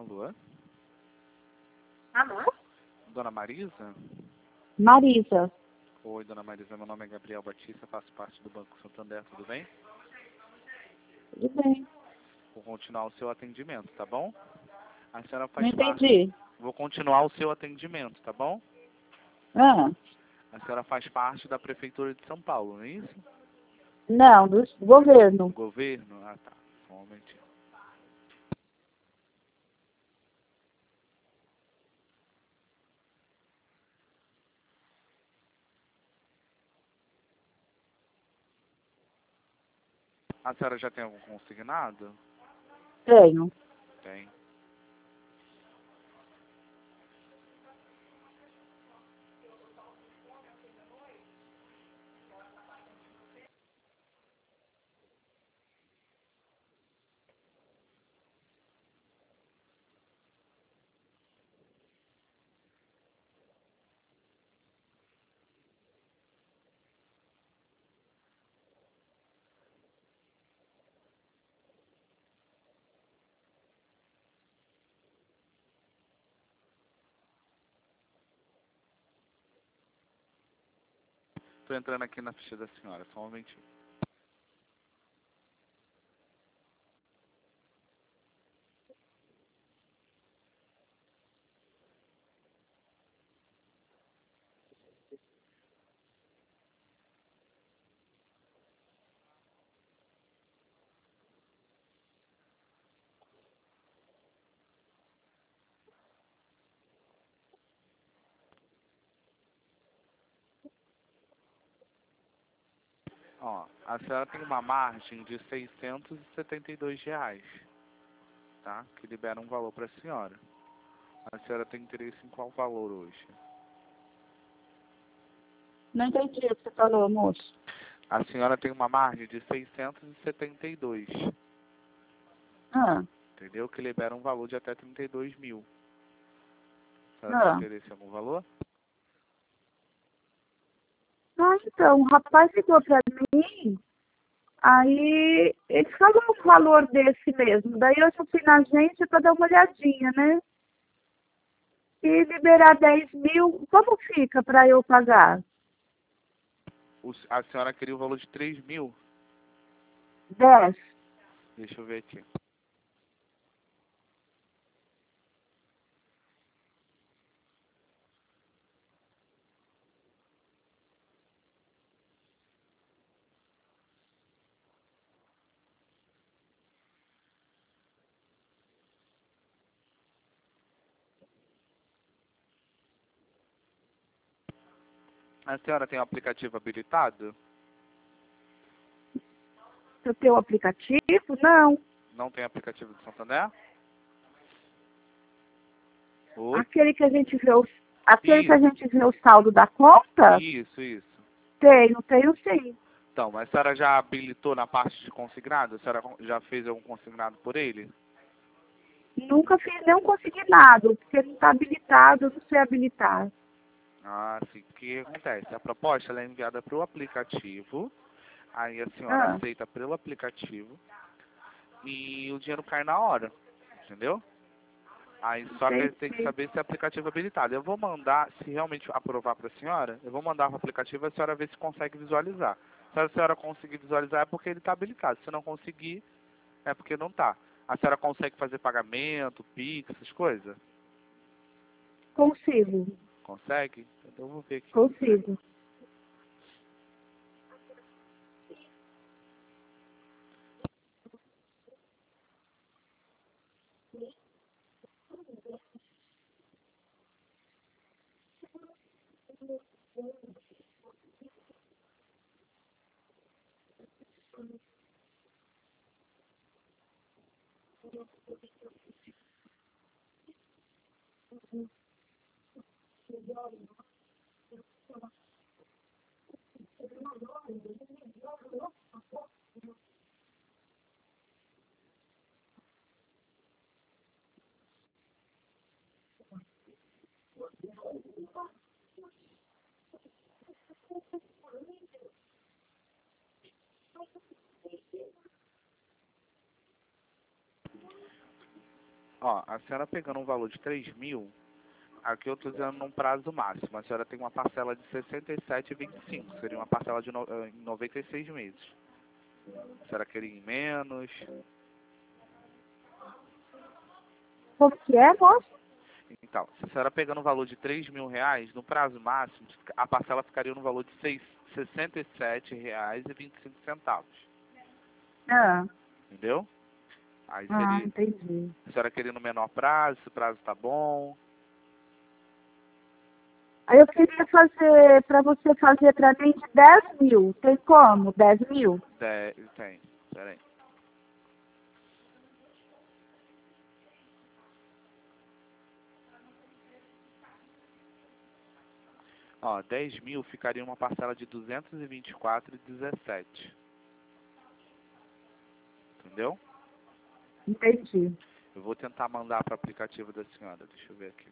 Alô? Alô? Dona Marisa? Marisa. Oi, Dona Marisa. Meu nome é Gabriel Batista, faço parte do Banco Santander, tudo bem? Tudo bem. Vou continuar o seu atendimento, tá bom? A senhora Não faz parte... entendi. Vou continuar o seu atendimento, tá bom? Ah, A senhora faz parte da Prefeitura de São Paulo, não é isso? não, do governo. Governo? Ah, tá. Só um momentinho. A senhora já tem algum consignado? Tenho. Tem. Tô entrando aqui na ficha da senhora, só um momentinho. Ó, a senhora tem uma margem de R$ 672, tá? Que libera um valor para a senhora. A senhora tem interesse em qual valor hoje? Não entendi o que você falou, moço. A senhora tem uma margem de 672, Ah, entendeu? Que libera um valor de até 32 mil. A senhora tem ah. interesse em algum valor? Ah, então, o rapaz ligou pra mim, aí ele falou um valor desse mesmo. Daí eu só fui na agência pra dar uma olhadinha, né? E liberar 10 mil, como fica pra eu pagar? A senhora queria o valor de 3 mil? 10. Deixa eu ver aqui. A senhora tem o aplicativo habilitado? Eu tenho o aplicativo? Não. Não tem aplicativo do Santander? Oi? Aquele que a gente vê aquele que a Isso, gente vê o saldo da conta? isso. Tenho sim. Então, mas a senhora já habilitou na parte de consignado? A senhora já fez algum consignado por ele? Nunca fiz nenhum consignado, porque não está habilitado, eu não sei habilitar. Ah, sim. O que acontece? A proposta ela é enviada para o aplicativo, aí a senhora Ah, aceita pelo aplicativo e o dinheiro cai na hora, entendeu? Aí só que tem que entendi. saber se é aplicativo habilitado. Eu vou mandar, se realmente aprovar para a senhora, eu vou mandar para o aplicativo e a senhora ver se consegue visualizar. Se a senhora conseguir visualizar é porque ele está habilitado. Se não conseguir, é porque não está. A senhora consegue fazer pagamento, Pix, essas coisas? Consigo, Consegue? Então eu vou ver aqui. consigo. Ó, a senhora pegando um valor de 3.000, aqui eu estou dizendo num prazo máximo. A senhora tem uma parcela de 67,25, seria uma parcela de em 96 meses. A senhora queria em menos? Como que é, moço? Então, se a senhora pegando um valor de 3.000 reais, no prazo máximo, a parcela ficaria no valor de R$ 67,25. Ah, Entendeu? Aí seria, entendi. a senhora queria no menor prazo, se o prazo tá bom. Aí eu queria fazer, para você fazer para mim de 10.000. Tem como? 10.000? Tem, peraí. Ó, 10.000 ficaria uma parcela de 224,17. Entendeu? Entendi. Eu vou tentar mandar para o aplicativo da senhora. Deixa eu ver aqui.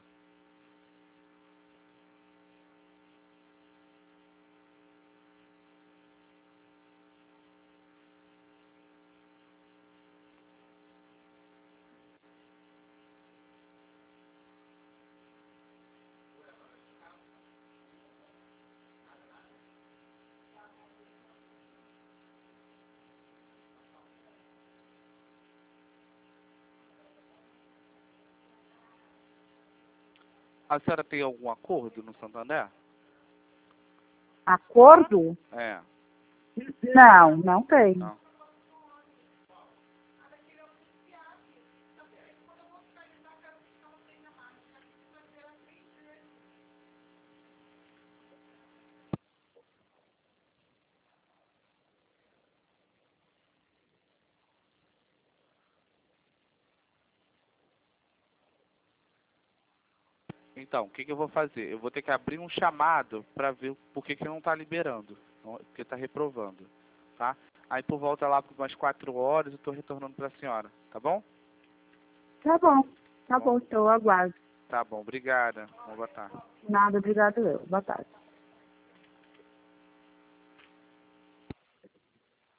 A senhora tem algum acordo no Santander? Acordo? É. Não, não tem. Não. Então, o que eu vou fazer? Eu vou ter que abrir um chamado para ver por que não está liberando, porque está reprovando, tá? Aí por volta lá por umas 4 horas eu estou retornando para a senhora, tá bom? Tá bom, então eu aguardo. Tá bom, obrigada. Boa tarde. Nada, obrigado eu. Boa tarde.